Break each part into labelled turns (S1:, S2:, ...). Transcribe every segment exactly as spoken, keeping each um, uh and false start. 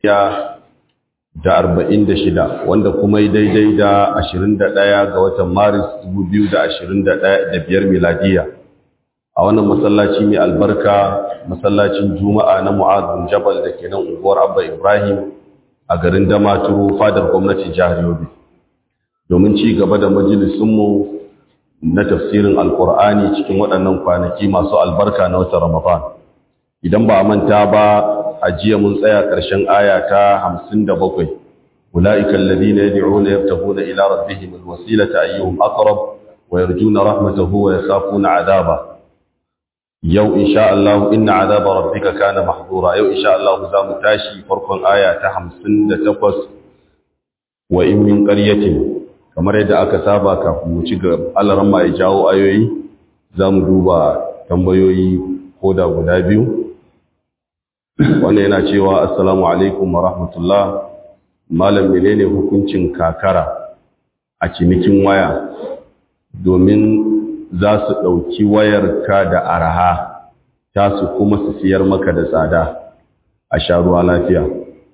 S1: ya da arba'in da shida wanda kuma yi daidai da ashirin da ɗaya ga watan maris dubu biyu da ashirin da biyar miladiya a wannan masallaci mai albarka masallacin juma'a na Mu'adh bin Jabal da ke nan unguwar Abba Ibrahim a garin Damaturu fadar gwamnatin jihar Yobe domin ci gaba da majalisunmu na tafsirin alkur'ani cikin waɗannan kwanaki masu albarka na watan Ramadan idan ba a manta ba a jiya mun tsaya ƙarshen aya ta hamsin da bakwai ulaika alladhina yad'una yabtaghuna ila rabbihim alwasilata ayyuhum aqrab wa yarjuna rahmatahu wa yakhafuna 'adaba yau insha Allah inna 'adaba rabbika kana mahdura yau insha Allah za mu tashi farkon aya ta hamsin da takwas wa in min qaryatin kamar yadda aka saba kafin mu ci gaba Allah ramma ya jawo ayoyi za mu duba tambayoyi koda guda biyu wannan yana cewa assalamu alaikum wa rahmatullah malam menene hukuncin kakara a cinikin waya domin za su ɗauki wayarka da araha ta su kuma su siyar maka da tsada a sha ruwa lafiya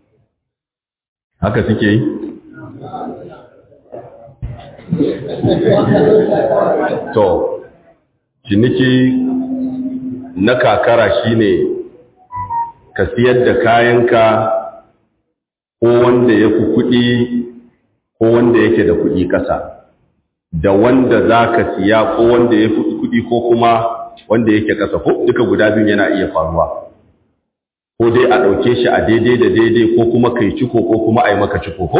S1: haka suke yi to ciniki na kakara shine ka siyar da kayanka ko wanda ya fi kuɗi ko wanda yake da kuɗi ƙasa da wanda za ka siya ko wanda ya fi kuɗi ko kuma wanda yake ƙasa ko duka guda biyun yana iya faruwa ko dai a ɗauke shi a daidai da daidai ko kuma kai ciko ko kuma a yi maka ciko ko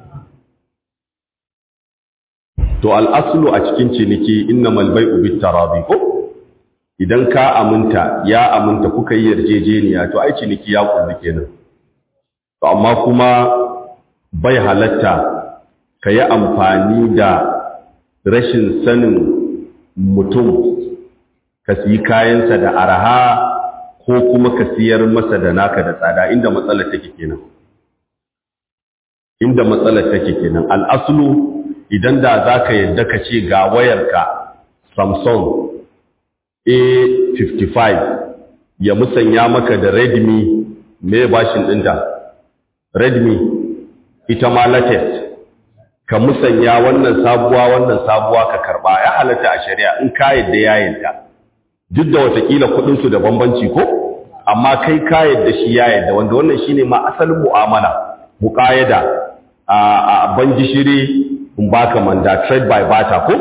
S1: to al'aslu a cikin ciniki innamal bai'u bit tarabi ko idan ka aminta ya aminta kuka yi yarjejeniya to ai ciniki ya kullu kenan to amma kuma bai halatta ka yi amfani da rashin sanin mutum ka siyi kayansa da araha ko kuma ka siyar masa da naka da tsada inda matsalar take kenan inda matsalar take kenan al'aslu idan da zaka yadda ka ce ga wayarka Samsung A fifty-five ya musanya maka da Redmi me bashin ɗinta Redmi ita ma latest ka musanya wannan sabuwa wannan sabuwa ka karba ya halatta a shari'a in ka yadda ya yadda duk da watakila kudin su da bambanci ko amma kai ka yadda shi ya yadda wanda wannan shine ma asalin mu'amala muqayyada a ban gishiri in baka manda trade by barter ko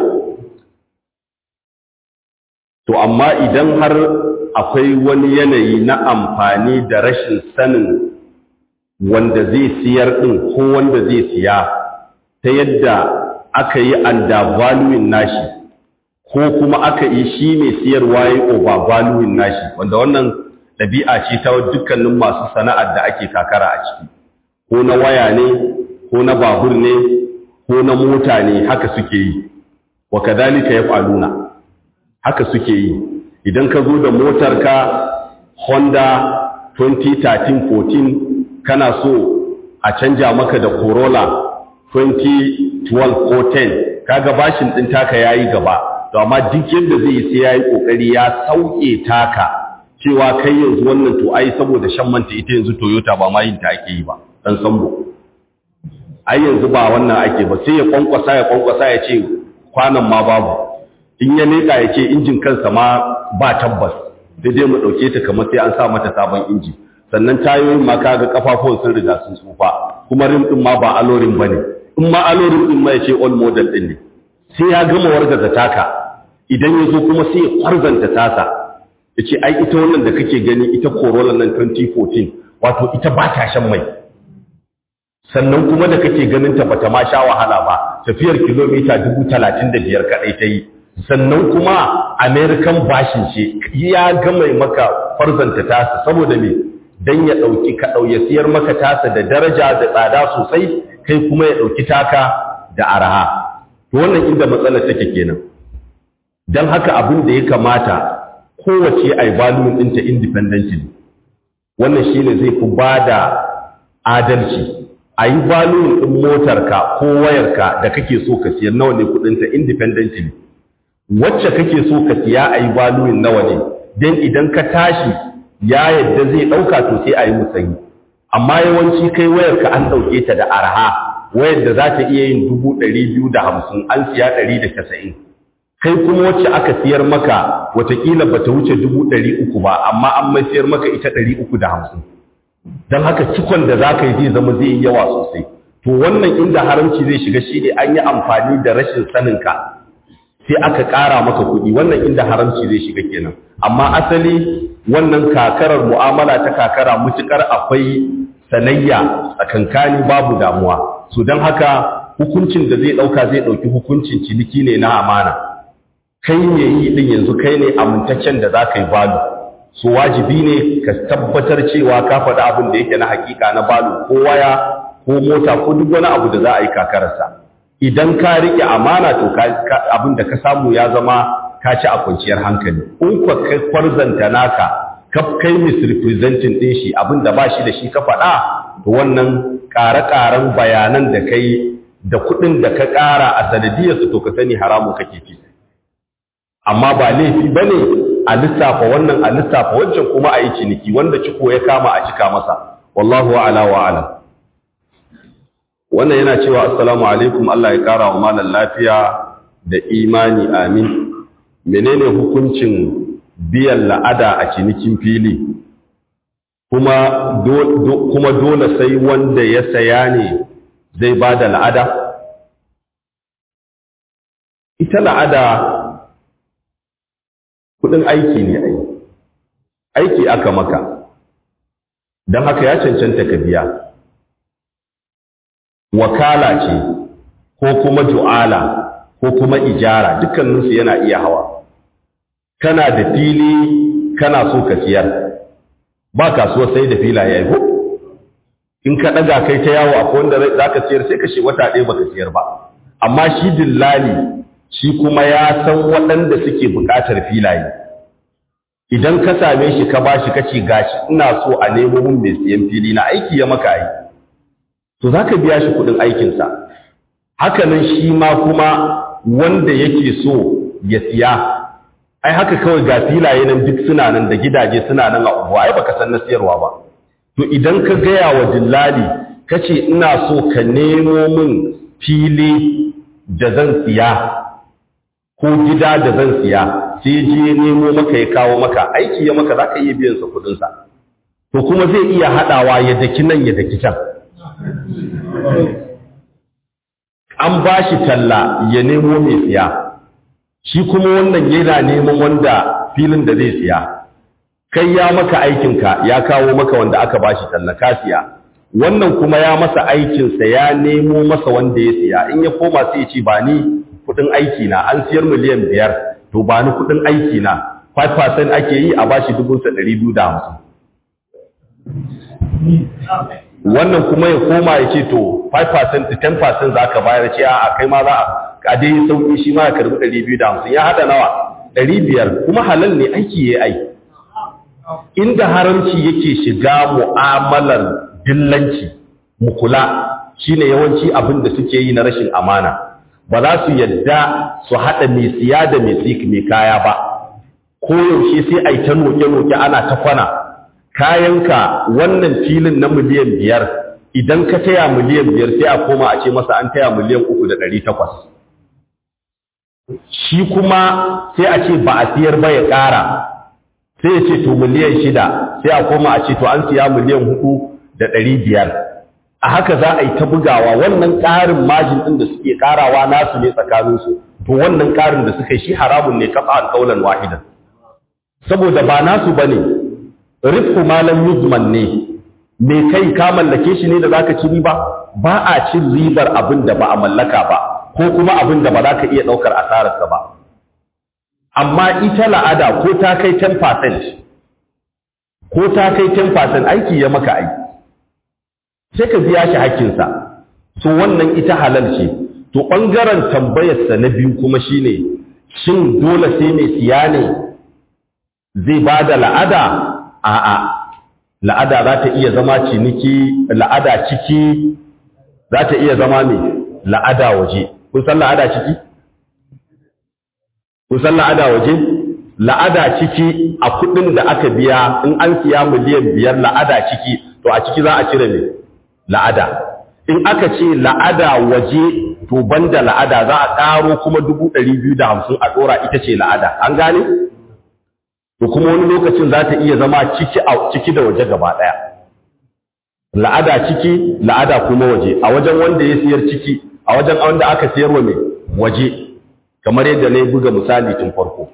S1: to amma idan har akwai wani yanayi na amfani da rashin sanin wanda zai siyar din ko wanda zai siya ta yadda aka yi undervaluing nashi ko kuma aka yi shi ne siyarwa yi overvaluing nashi wanda wannan ɗabi'a ce ta dukkanin masu sana'ar da ake kakara a ciki ko na waya ne ko na babur ne ko na mota ne haka suke yi wa kadhalika yaf'aluna haka suke yi idan ka zo da motarka Honda twenty thirteen fourteen kana so a canja maka da Corolla twenty twelve ko ten kaga bashin din taka yayi gaba to amma duk yanda zai sai yayi kokari ya sauke taka cewa kai yanzu wannan to ai saboda shan manta ita yanzu Toyota ba ma yin ta ake yi ba dan sambo ai yanzu ba wannan ake ba sai ya kwankwasa ya kwankwasa ya ce kwanan ma babu in ya leka ya ce injin kansa ma ba tabbas daidai mu dauke ta kamar sai an sa mata sabon inji sannan tayoyin ma kaga kafafun sun riga sun tsufa kuma rim din ma ba alorin bane in ma alorin din ma ya ce all model din ne sai ya gama wargaza taka idan ya zo kuma sai ya kwarzanta tasa ya ce ai ita wannan da kake gani ita Corolla nan twenty fourteen wato ita ba ta shan mai sannan kuma da kake ganin ta bata ma sha wahala ba tafiyar kilomita dubu talatin da biyar kadai ta yi sannan kuma American bashin ce ya gama maka farzanta tasa saboda me dan ya dauki ka dauye siyar maka tasa da daraja da tsada sosai kai kuma ya dauki taka da araha to wannan inda matsalar take kenan dan haka abin da ya kamata kowace ai value ɗinta independently wannan shine zai fi bada adalci ayi value ɗin motarka ko wayarka da kake so ka siyar nawa ne kudin ta independently wacce kake so ka siya ayi valuing nawa ne dan idan ka tashi ya yadda zai dauka to sai ayi musayi amma yawanci kai wayar ka an ɗauke ta da arha, wayar da za ta iya yin dubu ɗari biyu da hamsin an siya ɗari da casa'in, kai kuma wacce aka siyar maka watakila ba ta wuce dubu ɗari uku ba, amma an mai siyar maka ita ɗari uku da hamsin. Don haka cikon da za ka yi zai zama zai yi yawa sosai. To wannan inda haramci zai shiga shi ne an yi amfani da rashin saninka sai aka ƙara maka kuɗi, wannan inda haramci zai shiga kenan. Amma asali wannan kakarar mu'amala ta kakara mutukar akwai sanayya tsakankani babu damuwa. So don haka hukuncin da zai ɗauka zai ɗauki hukuncin ciniki ne na amana. Kai ne yi ɗin yanzu kai ne amintaccen da za ka yi balu. So wajibi ne ka tabbatar cewa ka faɗi abin da yake na hakika na balu ko waya ko mota ko duk wani abu da za a yi kakararsa. Idan ka riƙe amana to abin da ka samu ya zama ka ci a kwanciyar hankali. In ka kai kwarzanta naka ka kai misrepresenting ɗin shi abin da ba shi da shi ka faɗa, to wannan ƙare-ƙaren bayanan da kai da kuɗin da ka ƙara a sanadiyarsu to ka sani haramu kake ci. Amma ba laifi ba ne a lissafa wannan a lissafa wancan kuma a yi ciniki wanda ciko ya kama a cika masa. Wallahu a'la wa a'lam. Wannan yana cewa assalamu alaikum, Allah ya kara wa malam lafiya da imani, amin. Menene hukuncin biyan la'ada a cinikin fili? Kuma do, do, kuma dole sai wanda ya saya ne zai bada la'ada? Ita la'ada kudin aiki ne ai. Aiki aka maka. Don haka ya cancanta ka biya. Wakala ce ko kuma ju'ala ko kuma ijara dukkaninsu yana iya hawa. Kana da fili kana so ka siyar, ba kasuwa sai da filaye ko in ka daga kai ta yawo akwai wanda za ka siyar sai ka shi wata ɗaya baka siyar ba. Amma shi dillali shi kuma ya san waɗanda suke buƙatar filaye. Idan ka same shi ka bashi kace gashi ina so a nemo mun mai siyan fili na aiki ya maka aiki, to za ka biya shi kudin aikinsa. Hakanan shi ma kuma wanda yake so ya siya, ai haka kawai ga filaye nan duk suna nan da gidaje suna nan a unguwa, ai baka san na siyarwa ba. To idan ka gaya wa dillali kace ina so ka nemo min fili da zan siya ko gida da zan siya, sai je nemo maka ya kawo maka aiki ya maka, za ka iya biyan sa kudinsa. To kuma zai iya haɗawa ya daki nan ya daki can. An ba shi talla ya nemo mai siya, shi kuma wannan yana neman wanda filin da zai siya. Kai ya maka aikinka ya kawo maka wanda aka ba shi talla ka siya, wannan kuma ya masa aikinsa ya nemo masa wanda ya siya. In ya koma sai ya ce ba ni kudin aiki na, an siyar miliyan biyar to ba ni kudin aiki na, five percent ake yi a bashi dubunsa ɗari biyu da hamsin. Wannan kuma ya koma ya ce to five percent to ten percent za ka bayar, ce a kai ma za a dai sauƙi shi ma ya karbi ɗari biyu da hamsin, ya haɗa nawa ɗari biyar, kuma halal ne aiki ya ai. Inda haramci yake shiga mu'amalar dillanci mu kula shine yawanci abin da suke yi na rashin amana. Ba za su yadda su haɗa mai siya da mai tsiki mai kaya ba, ko yaushe sai a yi ta noke-noke ana ta kwana. Kayanka wannan filin na miliyan biyar, idan ka taya miliyan biyar sai a koma a ce masa an taya miliyan uku da ɗari takwas. Shi kuma sai a ce ba a siyar ba ya ƙara, sai ya ce to miliyan shida, sai a koma a ce to an siya miliyan hudu da ɗari biyar. A haka za a yi ta bugawa, wannan ƙarin majin ɗin da suke ƙarawa nasu ne tsakaninsu, to wannan ƙarin da suka yi shi haramun ne kafa alƙaulan wahidan. Saboda ba nasu ba ne, rifku malam yuzman ne, me kai ka mallake shi ne da zaka ci riba, ba a cin ribar abin da ba a mallaka ba ko kuma abin da ba za ka iya ɗaukar asararsa ba. Amma ita la'ada ko ta kai ten percent ko ta kai ten percent aiki ya maka aiki, sai ka biya shi hakkinsa. So wannan ita halal ce. To ɓangaren tambayarsa na biyu kuma shine shin dole sai mai siya ne zai ba da la'ada? A'a, la'ada za ta iya zama ciniki, la'ada ciki za ta iya zama mai la'ada waje. Kun san la'ada ciki? Kun san la'ada waje? La'ada ciki a kudin da aka biya in an siya miliyan biyar la'ada ciki to a ciki za a cire ne la'ada. In aka ce la'ada waje to banda la'ada za a ƙaro kuma dubu ɗari biyu da hamsin a ɗora ita ce la'ada. An gane? To kuma wani lokacin za ta iya zama ciki a ciki da waje gaba ɗaya. La'ada ciki, la'ada kuma waje. A wajen wanda ya siyar ciki, a wajen wanda aka siyarwa mai waje. Kamar yadda na buga misali tun farko.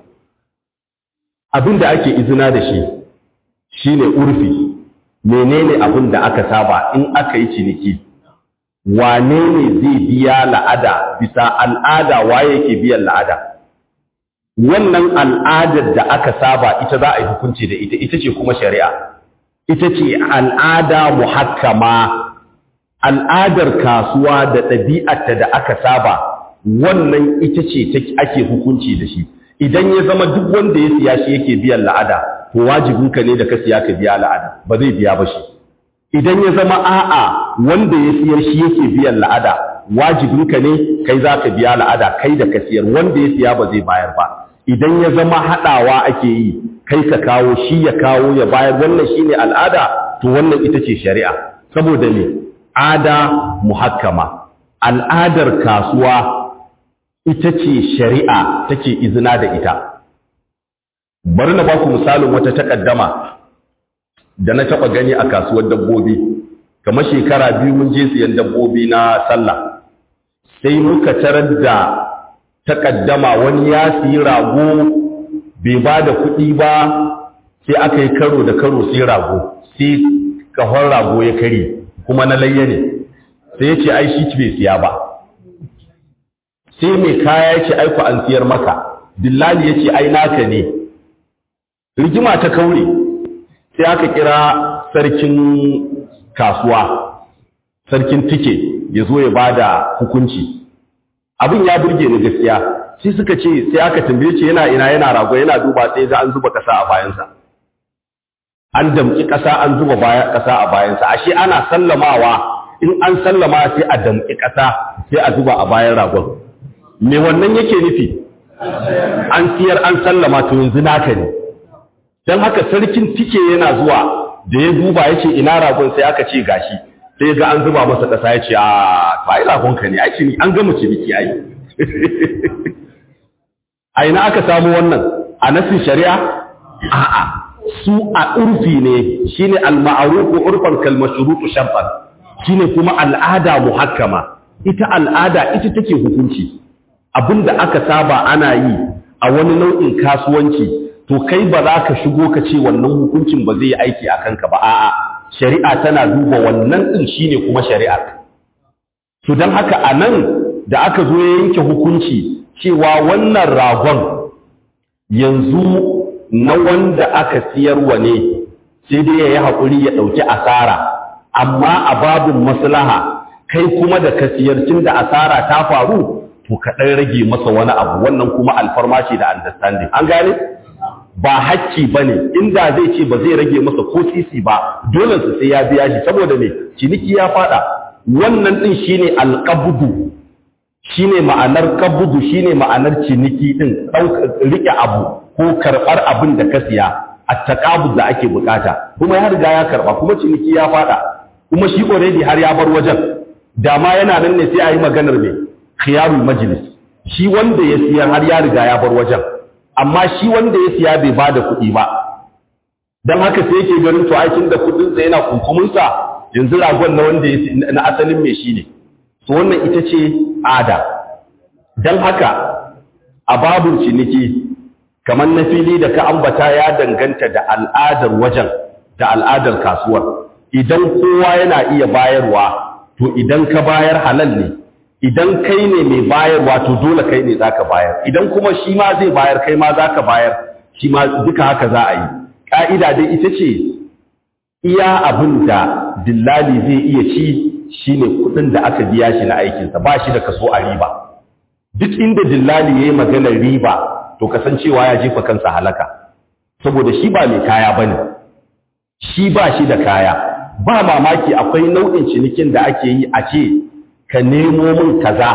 S1: Abin da ake izina da shi shine urfi. Menene abin da aka saba in aka yi ciniki? Wane ne zai biya la'ada bisa al'ada waye yake biyan la'ada? Wannan al'adar da aka saba ita za a yi hukunci da ita, ita ce kuma shari'a. Ita ce al'ada muhakkama, al'adar kasuwa da ɗabi'arta da aka saba, wannan ita ce ake hukunci da shi. Idan ya zama duk wanda ya siya shi yake biyan la'ada, to wajibinka ne da ka siya ka biya la'ada, ba zai biya ba shi. Idan ya zama a'a wanda ya siyar shi yake biyan la'ada, wajibinka ne kai za ka biya la'ada kai da ka siyar, wanda ya siya ba zai bayar ba. Idan ya zama haɗawa ake yi, kai ka kawo shi ya kawo ya bayar, wannan shine al'ada, to wannan ita ce shari'a. Saboda ne ada muhakkama, al'adar kasuwa ita ce shari'a take izina da ita. Bari na baku misalin wata takaddama da na taɓa gani a kasuwar dabbobi. Kamar shekara biyu mun je siyan dabbobi na sallah, sai muka tarar da takaddama wani ya siyi rago bai ba da kuɗi ba, sai aka yi karo da karo sai rago, sai kahon rago ya kare kuma na layya ne, sai ya ce ai shi bai siya ba. Sai mai kaya ya ce aiku an siyar maka, dillali ya ce ai naka ne. Rigima ta kaure, sai aka kira sarkin kasuwa, sarkin tike ya zo ya bada hukunci. Abin ya burge ni gaskiya, sai suka ce sai aka tambaye ce yana ina yana rago yana duba sai ga an zuba kasa a bayansa. An damki kasa an zuba baya kasa a bayansa. Ashe ana sallamawa, in an sallama sai a damki kasa sai a zuba a bayan ragon. Me wannan yake nufi? An siyar an sallama to yanzu naka ne. Dan haka sarkin tike yana zuwa da ya duba yace ina ragon sai aka ce gashi. Sai ga an zuba masa kasa yace a bai ragonka ne, ai ni an gama ciniki ai. A ina aka samu wannan? A nasin shari'a? A'a, su a urfi ne, shine al-ma'ruf urfan kal mashrutu shartan. Shine kuma al'ada muhakkama. Ita al'ada ita take hukunci. Abinda aka saba ana yi a wani nau'in kasuwanci, to kai ba za ka shigo ka ce wannan hukuncin ba zai yi aiki a kanka ba. A'a, shari'a tana duba wannan din shine kuma shari'a. To dan haka anan da aka zo ya yanke hukunci cewa wannan ragon yanzu na wanda aka siyarwa ne, sai dai yayi hakuri ya dauki asara, amma a babin maslaha kai kuma da ka siyar tun da asara ta faru, to ka dan rage masa wani abu, wannan kuma alfarma ce da understanding. An gane? Ba hakki bane, inda zai ce ba zai rage masa ko sisi ba, dole sai ya biya shi saboda me ciniki ya fada. Wannan din shine alqabdu, shine ma'anar qabdu, shine ma'anar ciniki din, rike abu ko karbar abin da ka siya, at-taqabud da ake bukata. Kuma ya riga ya karba, kuma ciniki ya fada, kuma shi already har ya bar wajen. Dama yana nan ne sai a yi maganar me khiyarul majlis. Shi wanda ya siya har ya riga ya bar wajen, amma shi wanda ya siya bai bada kuɗi ba. Dan haka sai yake ganin to aikin da kuɗin sa yana kunkuminsa, yanzu ragon na wanda ya na asalin me shi ne. To wannan ita ce ada. Dan haka a babun ciniki kamar na fili da ka ambata ya danganta da al'adar wajen da al'adar kasuwar. Idan kowa yana iya bayarwa, to idan ka bayar halal ne. Idan kai ne mai bayarwa, to dole kai ne zaka bayar. Idan kuma shi ma zai bayar, kai ma zaka bayar, shi ma duka haka za a yi. Ka'ida dai ita ce iya abin da dillali zai iya ci shine kudin da aka biya shi na aikinsa, ba shi da kaso a riba. Duk inda dillali yayi maganar riba, to kasancewa ya jefa kansa halaka, saboda shi ba mai kaya bane, shi ba shi da kaya. Ba mamaki akwai nau'in cinikin da ake yi a ce ka nemo min kaza,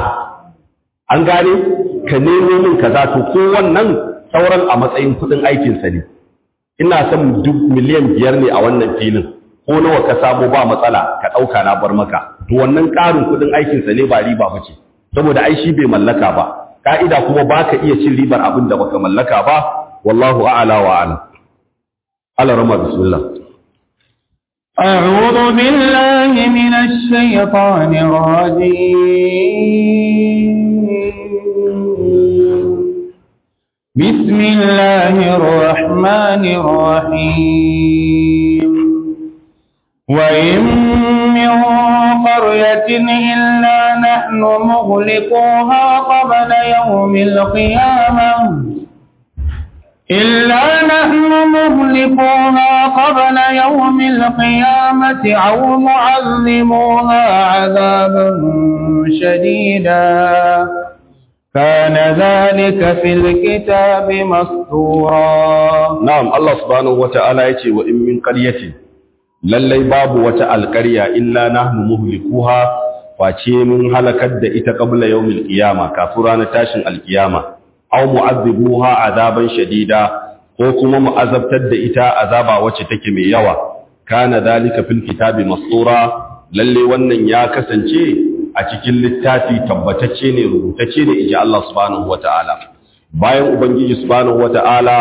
S1: an gane, ka nemo min kaza, to ko wannan sauran a matsayin kudin aikinsa ne. Ina son duk miliyan biyar ne a wannan filin, ko nawa ka samu ba matsala ka ɗauka na bar maka to wannan ƙarin kuɗin aikinsa ne ba riba ba ce saboda ai shi bai mallaka ba ka'ida kuma ba ka iya cin ribar abin da baka mallaka ba wallahu a'ala wa a'lam Allah rama bismillah
S2: أعوذ بالله من الشيطان الرجيم بسم الله الرحمن الرحيم وإن من قرية إلا نحن مغلقوها قبل يوم القيامة إلا نحن مهلكوها قبل يوم القيامة أو معذبوها عذابا شديدا كان ذلك في الكتاب مسطورا.
S1: نعم الله سبحانه وتعالى يقول وإن من قرية للي باب وتأل القرية إلا نحن مهلكوها face mun halakar da ita qabla yawmil qiyama kafurana tashin alqiyama aw mu'adhibuha azaban shadida ko kuma mu azabtar da ita azaba wacce take mai yawa kana zalika fil kitabi mastura lalle wannan ya kasance a cikin littafi tabbatacce ne rubutacce ne inji Allah subhanahu wataala bayan ubangiji subhanahu wataala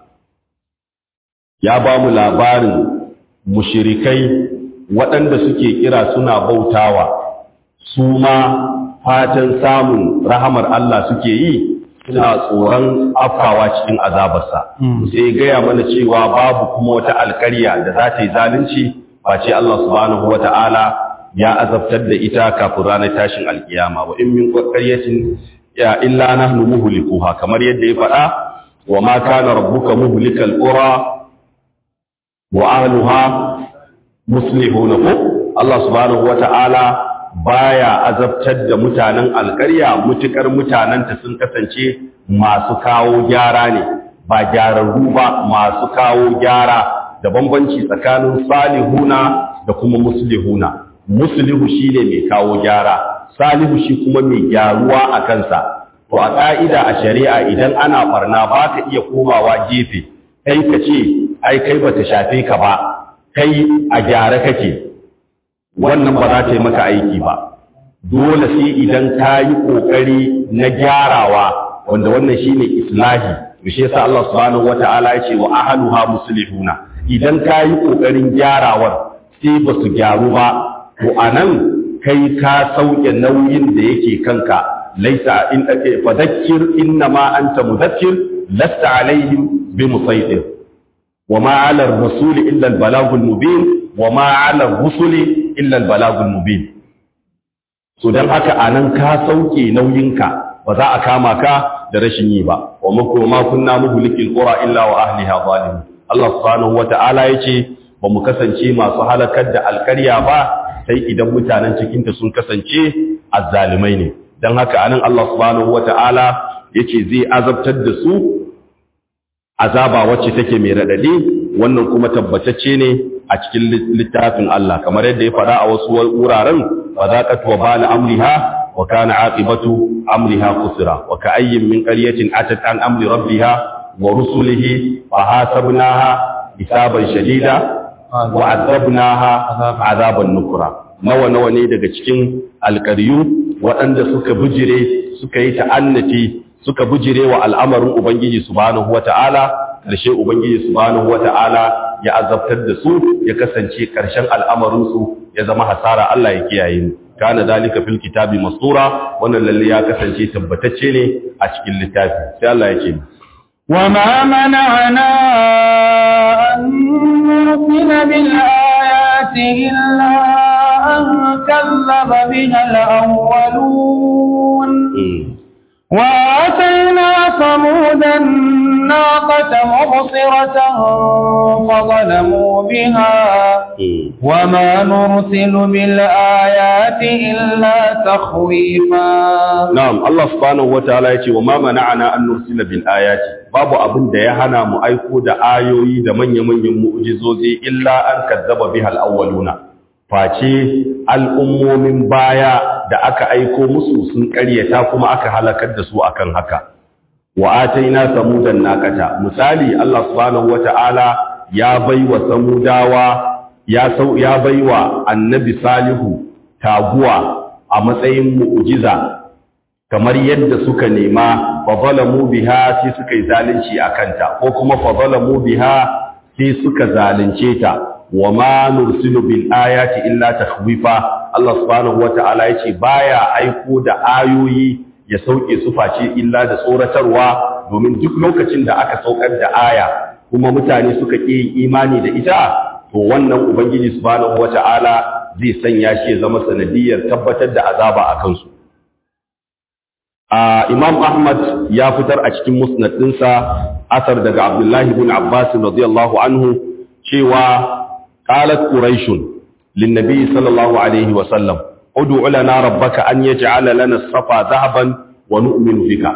S1: ya ba mu labarin mushrikai waɗanda suke kira suna bautawa su ma fatan samun rahamar Allah suke yi suna tsoron afkawa cikin azabarsa sai gaya mana cewa babu kuma wata alƙarya da za ta yi zalunci face Allah subhanahu wata'ala ya azabtar da ita kafin ranar tashin alkiyama wa in min qaryatin ya illa nahnu muhlikuha kamar yadda ya faɗa wa ma kana rabbuka muhlikal qura wa ahliha muslihun Allah subhanahu wata'ala baya azabtar da mutanen alƙarya mutukar mutanenta sun kasance masu kawo gyara ne ba gyararru ba masu kawo gyara da bambanci tsakanin salihuna da kuma muslihuna muslihu shine mai kawo gyara salihu shi kuma mai gyaruwa a kansa to a ka'ida a shari'a idan ana barna ba ka iya komawa gefe kai ka ce ai kai bata shafe ka ba kai a gyara kake wannan ba za ta yi maka aiki ba dole sai idan ka yi ƙoƙari na gyarawa wanda wannan shi ne islahi shi yasa Allah subhanahu wata'ala ya ce wa ahluha muslihuna idan ka yi ƙoƙarin gyarawar sai ba su gyaru ba to anan kai ka sauke nauyin da yake kanka laisa in fadakkir inna ma anta mudakkir lasta alaihim bi musaytir wa ma 'ala ar-rasuli illa al-balagul mubin wa ma 'ala ar-rusuli illa al-balagul mubin so dan haka anan ka sauke nauyinka ba za a kama ka da rashin yi ba wa muku ma kunna muhlikil qura illa wa ahliha zalimun Allah subhanahu wata'ala yace ba mu kasance masu halakar da alƙarya ba sai idan mutanen cikin ta sun kasance azzalimai ne dan haka anan Allah subhanahu wata'ala yace zai azabtar da su azaba wacce take mai radadi wannan kuma tabbatacce ne a cikin littafin Allah kamar yadda ya faɗa a wasu wuraren fa zaqat wa bala amriha wa kana aqibatu amriha khusra wa ka'ayyin min qaryatin atat an amri rabbiha wa rusulihi fa hasabnaha hisaban shadida wa azabnaha azaban nukra nawa nawa ne daga cikin alqaryu waɗanda suka bujire suka yi ta'annati suka bujire wa al'amarin ubangiji subhanahu wata'ala karshe ubangiji subhanahu wata'ala ya azabtar da su ya kasance ƙarshen al'amarinsu ya zama hasara Allah ya kiyaye mu kana dalika fil kitabi masura wannan lalle ya kasance tabbatacce ne a cikin littafi sai Allah ya ce
S2: wa ma mana'ana an nursila bil ayati illa an kazzaba biha al awwalun wa atayna samudan الناقة مبصرة فظلموا بها وما نرسل بالآيات إلا تخويفا
S1: نعم الله سبحانه وتعالى يقول وما منعنا أن نرسل بالآيات باب أبن ديهنا مؤيكو دا آيوي دا من يمن يمؤجزوزي إلا أن كذب بها الأولون face al'ummomin baya da aka aiko musu sun ƙaryata kuma aka halakar da su akan haka wa ataina samudan naqata misali Allah subhanahu wataala ya baiwa samudawa ya sau ya baiwa annabi salihu taguwa a matsayin mu'jiza kamar yadda suka nema fa zalamu biha sai suka yi zalunci akanta ko kuma fa zalamu biha sai suka zalunce ta wa ma nursilu bil ayati illa takhwifa Allah subhanahu wataala yace baya aiko da ayoyi ya sauke su face illa da tsoratarwa domin duk lokacin da aka saukar da aya kuma mutane suka ƙi imani da ita to wannan ubangiji subhanahu wataala zai sanya shi ya zama sanadiyar tabbatar da azaba a kansu. Imam Ahmad ya fitar a cikin musnad ɗinsa asar daga Abdullahi ibn Abbas radiyallahu anhu cewa qalat quraish lin nabi sallallahu alaihi wa sallam ud'u lana rabbaka an yaj'ala lana as-safa dhahaban wa nu'minu bika.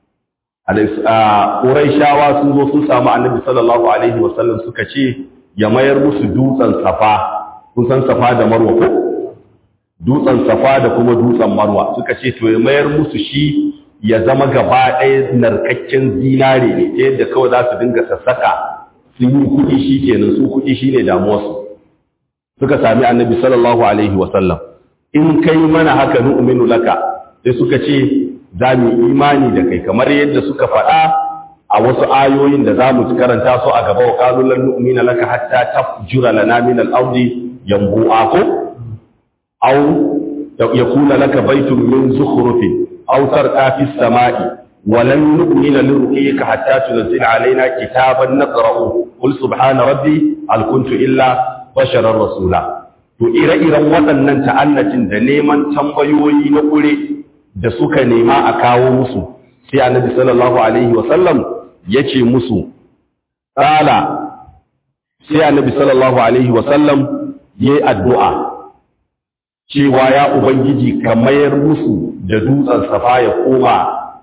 S1: Quraishawa sun zo sun samu annabi sallallahu alaihi wa sallam suka ce ya mayar musu dutsen safa, kun san safa da marwa ko dutsen safa da kuma dutsen marwa, suka ce to ya mayar musu shi ya zama gaba ɗaya narkakken zinare ne ta yadda kawai za su dinga sassaka sun yi kuɗi shi kenan su kuɗi shi ne damuwarsu. Suka sami annabi sallallahu alaihi wasallam in kai mana haka nu'minu laka, sai suka ce za mu imani da kai kamar yadda suka faɗa a wasu ayoyin da za mu karanta su a gaba wa qalu lan nu'mina laka hatta tafjura lana min al-ardi yanbu'a ko aw yakuna laka baytun min zukhrufin aw tarqa fi as-sama'i wa lan nu'mina liruqika hatta tunzila alaina kitaban naqra'u qul subhana rabbi hal kuntu illa basharar rasula. To ire-iren waɗannan ta'annatin da neman tambayoyi na ƙure da suka nema a kawo musu sai annabi sallallahu alaihi wasallam ya ce musu ƙala sai annabi sallallahu alaihi wasallam ya yi addu'a cewa ya ubangiji ka mayar musu da dutsen safa ya koma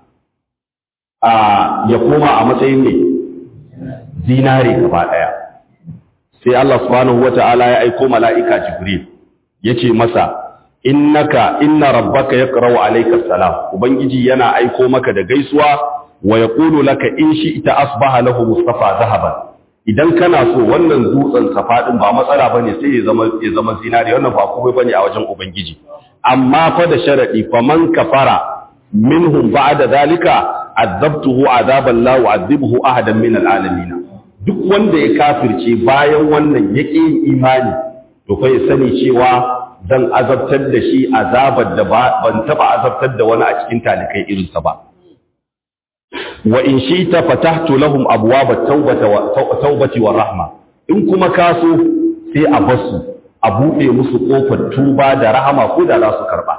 S1: a ya koma a matsayin ne zinare gaba ɗaya. Sai Allah subhanahu wata'ala ya aiko mala'ika Jibril yace masa innaka inna rabbaka yaqra'u alayka salam, ubangiji yana aiko maka da gaisuwa wa yaqulu laka in shi'ta asbaha lahu mustafa zahaban, idan kana so wannan dutsen safa din ba matsala bane sai ya zama ya zama zinari, wannan ba komai bane a wajen ubangiji, amma fa da sharadi faman kafara minhum ba'da zalika azabtuhu azaban la u'adhibuhu ahadan min al'alamin. Duk wanda ya kafirce bayan wannan yake yin imani to fa ya sani cewa zan azabtar da shi azabar da ban taba azabtar da wani a cikin talikai irin sa ba. Wa in shi'ta fatahtu lahum abwaba tawbati wa rahma, in kuma kaso sai a basu a bude musu kofar tuba da rahama ko da za su karba.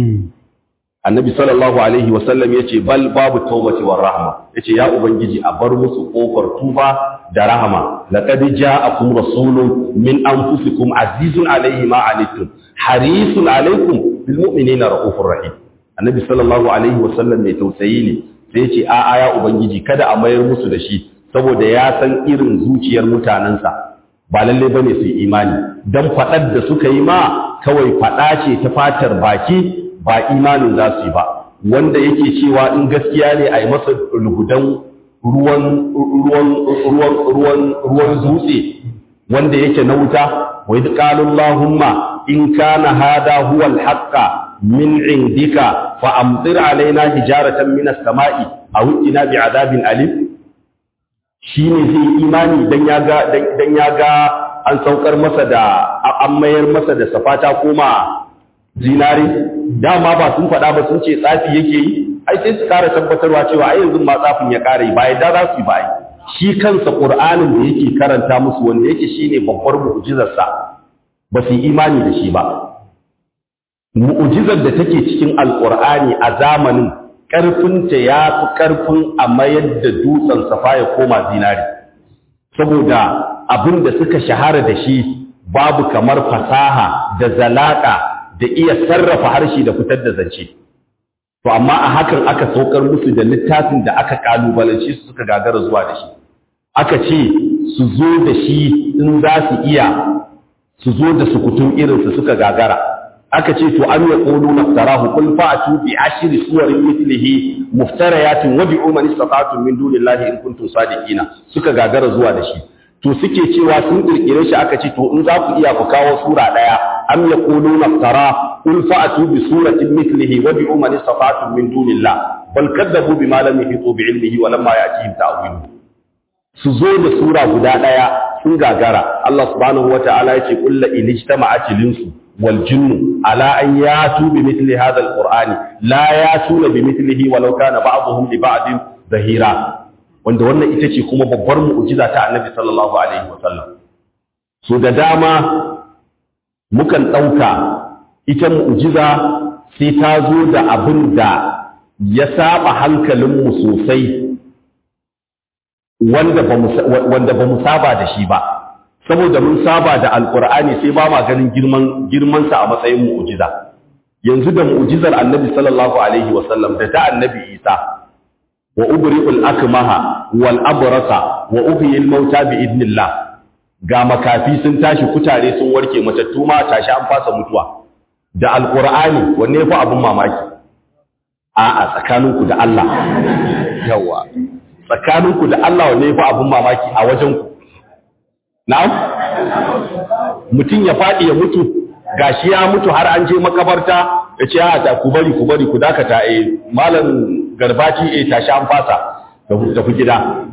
S1: Annabi sallallahu alaihi wasallam yace bal babu tawbati war rahma, yace ya ubangiji a bar musu kofar tuba da rahama. Laqad ja'akum rasulun min anfusikum azizun alayhi ma anittum harisun alaykum bil mu'minina raufur rahim. Annabi sallallahu alaihi wasallam mai tausayi ne, sai yace a a ya ubangiji kada a mayar musu da shi saboda ya san irin zuciyar mutanansa ba lalle bane su imani, dan fadar da suka yi ma kawai fada ce ta fatar baki ba imanin za su yi ba. Wanda yake cewa in gaskiya ne a yi masa lugudan ruwan ruwan ruwan ruwan ruwan dutse wanda yake na wuta, wa idh qala allahumma in kana hada huwa al-haqqa min indika fa amtir alaina hijaratan min as-sama'i aw ina bi'adabin alim. Shine zai imani dan ya ga dan ya ga an saukar masa da an mayar masa da safata koma zinari. Dama ba sun faɗa ba sun ce tsafi yake yi, ai sai su ƙara tabbatarwa cewa ai yanzu ma tsafin ya ƙara yi ba yadda za su yi ba. Shi kansa ƙur'anin da yake karanta musu wanda yake shine babbar mu'jizarsa ba su yi imani da shi ba. Mu'jizar da take cikin alƙur'ani a zamanin ƙarfinta ya fi ƙarfin a mayar da dutsen safa ya koma zinari, saboda abin da suka shahara da shi babu kamar fasaha da zalaka da iya sarrafa harshe da fitar da zance. To amma a hakan aka saukar musu da littafin da aka kalubalance su suka gagara zuwa da shi. Aka ce su zo da shi in za su iya su zo da sukutun irinsu suka gagara. Aka ce to an yaqulu naftarahu qul fa'tu bi ashri suwarin mithlihi muftariyatin wa bi'u man istata'tum min dunillahi in kuntum sadiqina, suka gagara zuwa da shi. to suke cewa sun kirkire shi aka ce to in za ku iya ku kawo sura daya am yaquluna tara qul fa'tu bi suratin mithlihi wa bi'u man istata'tum min dunillah bal kadzabu bima lam yuhitu bi ilmihi wa lamma ya'tihim ta'wilu. Su zo da sura guda daya sun gagara. Allah subhanahu wata'ala ya ce qul la in ijtama'at al-insu wal jinnu ala an yatu bi mithli hadha al-qur'ani la yatuna bi mithlihi walau kana ba'dhum li ba'din zahira. Wanda wannan ita ce kuma babbar mu'jiza ta Annabi sallallahu alaihi wasallam. So da dama mukan dauka ita mu'jiza sai ta zo da abin da ya saba hankalin mu sosai wanda ba mu wanda ba mu saba da shi ba, saboda mun saba da alqur'ani sai ba ma ganin girman girman sa a matsayin mu'jiza. Yanzu da mu'jizar Annabi sallallahu alaihi wasallam da ta Annabi Isa wa ubri'ul akmaha wal abrasa wa uhyil mauta bi idnillah, ga makafi sun tashi, kutare sun warke, matattu ma tashi an fasa mutuwa. Da alqur'ani wanne fa abun mamaki? a a tsakaninku da Allah yawa tsakaninku da Allah wanne fa abun mamaki a wajen ku? Na'am, mutum ya fadi ya mutu, gashi ya mutu har an je makabarta ya ce a ta ku bari ku bari ku dakata, eh malam garbaci eh tashi an fasa tafi gida.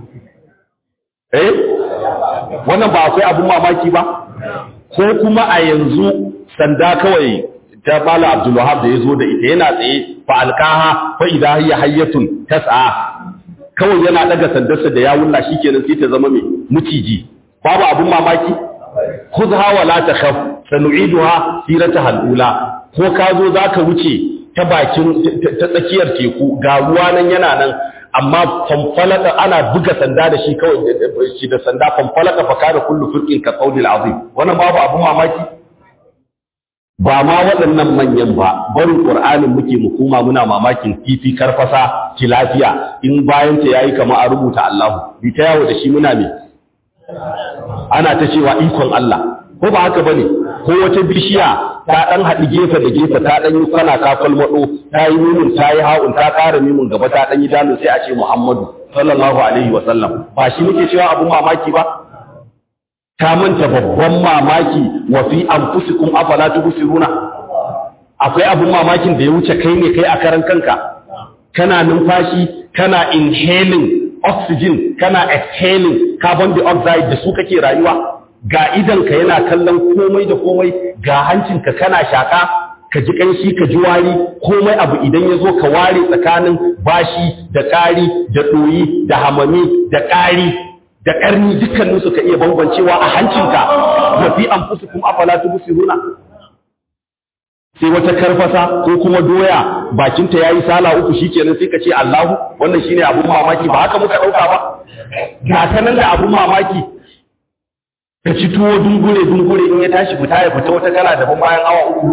S1: Eh wannan ba akwai abun mamaki ba? Ko kuma a yanzu sanda kawai ta Malam Abdul Wahab da yazo da ita yana tsaye fa alqaha fa idha hiya hayyatun tas'a, kawai yana daga sandarsa da ya wulla shikenan sai ta zama mai muciji. Babu abun mamaki? khudha wa la takhaf sanu'iduha sirataha al-ula. Ko ka zo zaka wuce ta bakin ta tsakiyar teku, ga ruwa nan yana nan, amma fanfalaka ana buga sanda da shi kawai shi da sanda fanfalaka fa kana kullu firqin ka qawlil azim. Wannan babu abun mamaki? Ba ma waɗannan manyan ba, barin Qur'anin muke mu kuma muna mamakin kifi karfasa ki lafiya in bayan ta yayi kamar a rubuta Allahu, bi ta yawo da shi muna me ana ta cewa ikon Allah, ko ba haka bane? Ko wata bishiya ta dan haɗi gefe da gefe, ta dan yi kwana ta kalmado, ta yi mimin ta yi ha'un ta ƙara mimin gaba, ta dan yi dalo, sai a ce Muhammadu sallallahu alaihi wa sallam. Ba shi muke cewa abun mamaki ba? Ta manta babban mamaki wa fi anfusikum afala tubsiruna. Akwai abun mamakin da ya wuce kai ne kai a karan kanka, kana numfashi, kana inhaling oxygen, kana exhaling carbon dioxide, da su kake rayuwa. Ga idanka yana kallon komai da komai, ga hancinka kana shaka ka ji kanshi ka ji wari, komai abu idan ya zo ka ware tsakanin bashi da ƙari da ɗoyi da hamami da ƙari da ƙarni, dukkaninsu ka iya bambancewa a hancinka. wa fi anfusikum afala tubsiruna. Sai wata karfasa ko kuma doya bakinta yayi sala uku shikenan sai ka ce Allahu, wannan shine abun mamaki? Ba haka muka dauka ba. Ga sanan da abun mamaki ka ci tuwo dungure dungure in ya tashi fita ya fita wata kala daban bayan awa uku.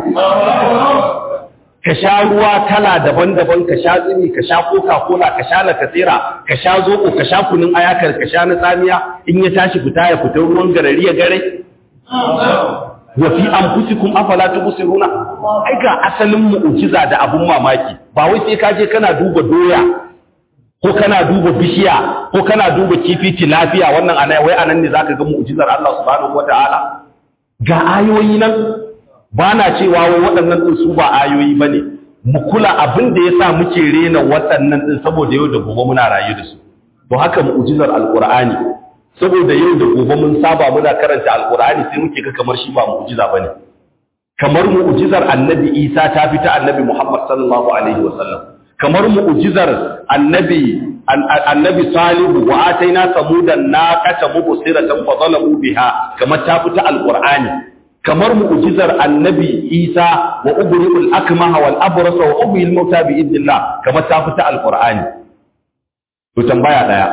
S1: Ka sha ruwa kala daban-daban, ka sha tsimi, ka sha coca-cola, ka sha lakasera, ka sha zoko, ka sha kunun ayakar, ka sha na tsamiya, in ya tashi fita ya fita ruwan garari ya gare. Wa fi anfusikum afala tubsiruna. Ai ga asalin mu'jiza da abun mamaki, ba wai sai ka je kana duba doya ko kana duba bishiya ko kana duba kifi tilafiya, wannan ana wai anan ne zaka ga mu'jizar Allah subhanahu wataala. Ga ayoyi nan, ba na cewa wai waɗannan ɗin su ba ayoyi ba ne, mu kula abin da ya sa muke rena waɗannan ɗin saboda yau da gobe muna rayu da su. To haka mu'ujizar alƙur'ani, saboda yau da gobe mun saba muna karanta alƙur'ani sai muke ga kamar shi ba mu'ujiza ba ne. Kamar mu'ujizar annabi Isa ta fi ta annabi Muhammad sallallahu alaihi wasallam. Kamar mu'ujizar annabi annabi Salihu wa ataina samudan naqata mubsiratan fa zalamu biha, kamar ta fi ta alƙur'ani. Kamar mu'jizar annabi Isa wa ubri'ul akmaha wal abrasa wa uhyil mauta bi idnillah, kamar ta fita alqur'ani. To tambaya daya,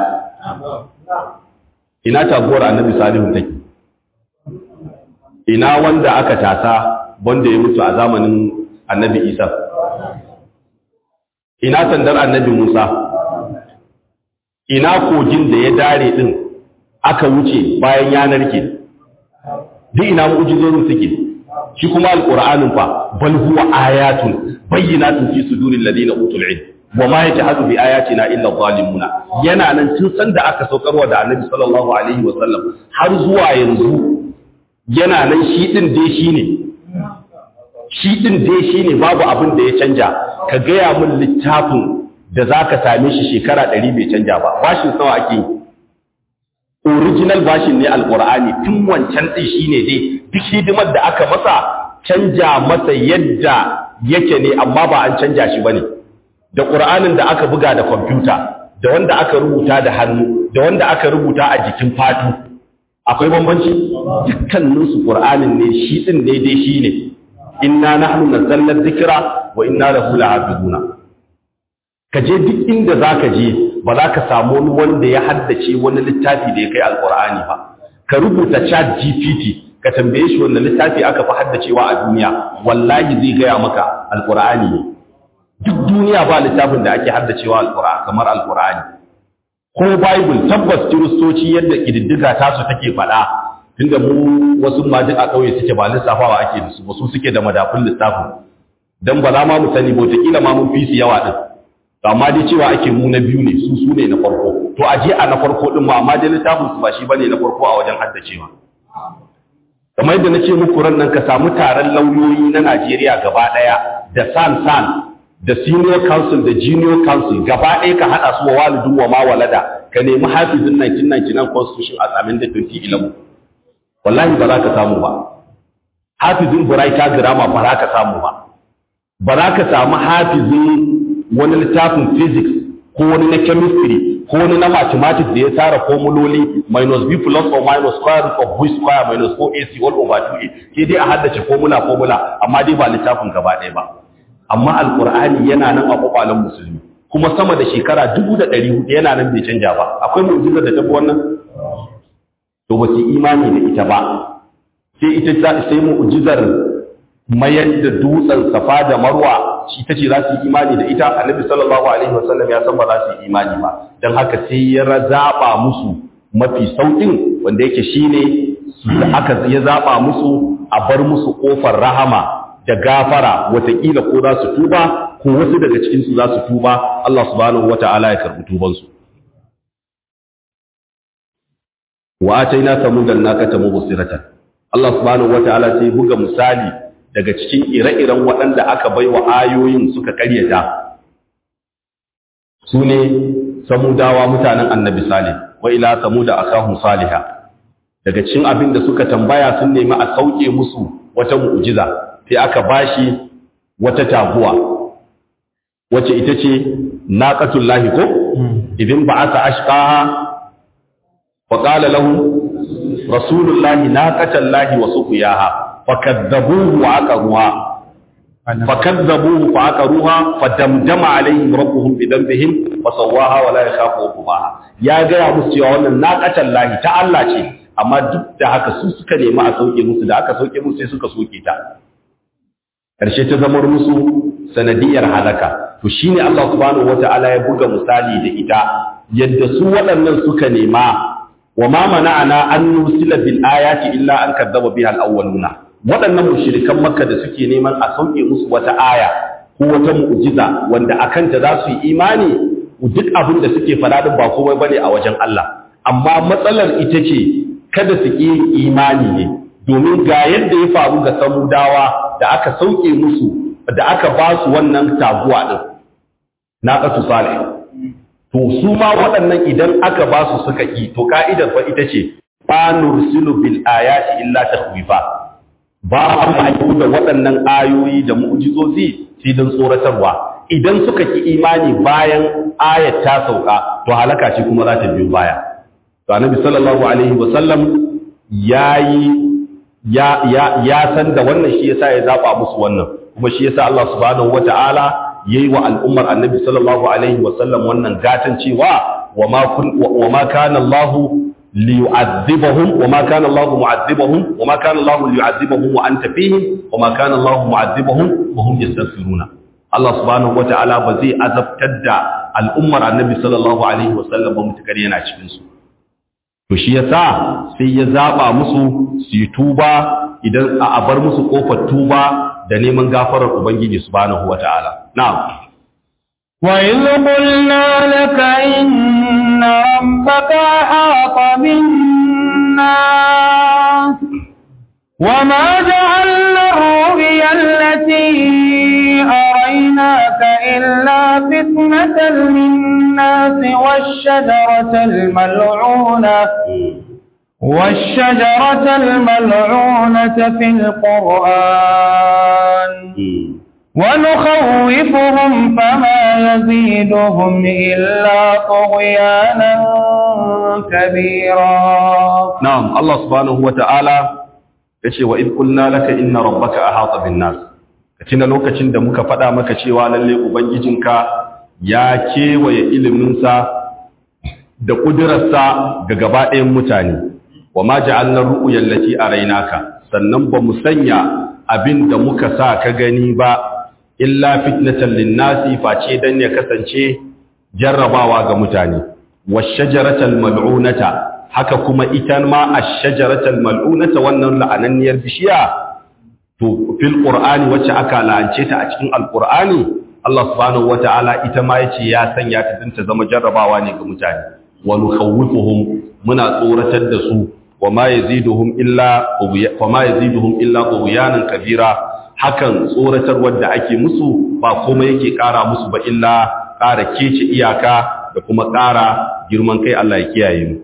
S1: ina taguwar annabi Salihu take? Ina wanda aka tasa wanda ya mutu a zamanin annabi Isa? Ina sandar annabi Musa? Ina kogin da ya dare din aka wuce bayan ya narke? Duk ina mu'jizozin suke? Shi kuma alqur'anin fa bal huwa ayatun bayyinatun fi suduril ladina utul ilm. wa ma yajhadu bi ayatina illa zalimuna yana nan tun san da aka saukarwa da Annabi sallallahu alaihi wa sallam har zuwa yanzu yana nan shi din dai shine shi din dai shine babu abin da ya canja ka gaya min littafin da zaka same shi shekara ɗari bai canja ba bashin sawa ake yi original bashin ne alqur'ani tun wancan din shine dai duk hidimar da aka masa canja masa yadda yake ne amma ba an canja shi bane da qur'anin da aka buga da kwamfuta da wanda aka rubuta da hannu da wanda aka rubuta a jikin fatu akwai bambanci dukkanin su qur'anin ne shi din ne dai shine inna nahnu nazzalna dhikra wa inna lahu lahafizuna kaje duk inda zaka je ba za ka samu wani wanda ya haddace wani littafi da ya kai alqur'ani ba ka rubuta chat gpt ka tambaye shi wannan littafi aka fi haddacewa a duniya wallahi zai gaya maka alqur'ani ne duk duniya ba littafin da ake haddacewa alqur'ani kamar alqur'ani ko bible tabbas kiristoci yadda kididdiga ta su take faɗa tunda mu wasu ma duk a kauye suke ba lissafawa ake da su ba su suke da madafin lissafin dan ba za ma mu sani ba kila ma mun fi su yawa din amma dai cewa ake mu na biyu ne su su ne na farko to aje a na farko din ma amma dai littafin su ba shi bane na farko a wajen haddacewa kamar yadda nace muku ran nan ka samu taron lauyoyi na Najeriya gaba daya da san san da senior council da junior council gaba ɗaya ka haɗa su wa walidin wa ma walada ka nemi hafizin nineteen ninety-nine constitution a tsamin da twenty eleven wallahi ba za ka samu ba hafizin buraita grammar ba za ka samu ba ba za ka samu hafizin wani littafin physics ko wani na chemistry ko wani na mathematics da ya tsara formuloli minus b plus or minus square root of b square minus four a c all over two a ke dai a haddace formula formula amma dai ba littafin gaba ɗaya ba amma alkur'ani yana nan a kwakwalen musulmi kuma sama da shekara dubu da ɗari hudu yana nan bai canja ba akwai mu'jizar da tafi wannan to ba su imani da ita ba sai ita sai mu'jizar mayar da dutsen safa da marwa shi tace za su yi imani da ita annabi sallallahu alaihi wasallam ya san ba za su yi imani ba dan haka sai ya razaba musu mafi saukin wanda yake shine aka ya zaba musu a bar musu kofar rahama da gafara watakila ko za su tuba ko wasu daga cikinsu za su tuba Allah subhanahu wata'ala ya karɓi tubansu wa ataina samudan naqata mubsiratan Allah subhanahu wata'ala sai buga misali daga cikin ire-iren waɗanda aka baiwa ayoyin suka karyata sune samudawa mutanen annabi salih wa ila samuda akahum salihah daga cikin abin da suka tambaya sun nemi a sauke musu wata mu'jiza sai aka bashi wata taguwa wacce ita ce naqatul lahi ko idan ba'atha ashqaha wa qala lahu rasulullahi naqatul lahi wa suqiyaha fakadzabuhu wa aqaruha fakadzabuhu fa aqaruha fadamdama alaihim rabbuhum bi dhanbihim wa sawaha wa la yakhafu uqbaha ya ga musu cewa wannan naqatul lahi ta Allah ce amma duk da haka su suka nemi a sauke musu da aka sauke musu sai suka soke ta ƙarshe ta zamar musu sanadiyar halaka to shine Allah subhanahu wataala ya buga misali da ita yadda su waɗannan suka nema wa ma mana'ana an nusila bil ayati illa an kadzaba biha al awwaluna waɗannan mushrikan makka da suke neman a sauke musu wata aya ko wata mu'jiza wanda akan ta za su yi imani duk abin da suke faɗa din ba komai bane a wajen Allah amma matsalar ita ce kada su yi imani ne domin ga yadda ya faru ga samudawa da aka sauke musu da aka ba su wannan taguwa din naqatu salih to su ma waɗannan idan aka ba su suka ki to ka'idar fa ita ce fa nursilu bil ayati illa takhwifa ba mu aiko da waɗannan ayoyi da mu'jizozi sai dan tsoratarwa idan suka ki imani bayan ayat ta sauka to halaka ce kuma za ta biyo baya to annabi sallallahu alaihi wasallam yayi ya ya ya san da wannan shi yasa ya zaba musu wannan kuma shi yasa Allah subhanahu wataala yayi wa al'ummar annabi sallallahu alaihi wasallam wannan gatan cewa wama kun wama kana Allah liyu'adhibahum wama kana Allah mu'adhibahum wama kana Allah liyu'adhibahum wa anta fihim wama kana Allah mu'adhibahum wa hum yastaghfiruna Allah subhanahu wataala ba zai azabtar da al'ummar annabi sallallahu alaihi wasallam ba mutakar yana cikin su to shi yasa sai ya zaba musu su yi tuba idan a bar musu kofar tuba da neman gafarar ubangiji subhanahu wataala na'am
S2: وإذ قلنا لك إن ربك أحاط بالناس وما جعلنا الرؤيا التي أريناك إلا فتنة للناس والشجرة الملعونة والشجرة الملعونة في القرآن ونخوفهم فما يزيدهم إلا طغيانا كبيرا.
S1: نعم، الله سبحانه وتعالى yace wa id qulna laka inna rabbaka ahata bin nas, katina lokacin da muka faɗa maka cewa lalle ubangijinka ya kewaye ilimin sa da kudirarsa ga gaba ɗayan mutane. wa ma ja'alna ru'ya allati araynaka, sannan ba mu sanya abin da muka sa ka gani ba illa fitnatan lin-nasi, face dan ya kasance jarrabawa ga mutane. wash-shajaratal mal'unata, haka kuma ita ma ash-shajaratal mal'unata, wannan la'ananniyar bishiya to fil qur'ani wacce aka la'ance ta a cikin alqur'ani, Allah subhanahu wata'ala ita ma yace ya sanya ta dinta zama jarrabawa ne ga mutane. wa nukhawwifuhum, muna tsoratar da su, wa ma yaziduhum illa wa ma yaziduhum illa tughyanan kabira, hakan tsoratar wanda ake musu ba komai yake kara musu ba illa kara kece iyaka da kuma kara girman kai. Allah ya kiyaye mu.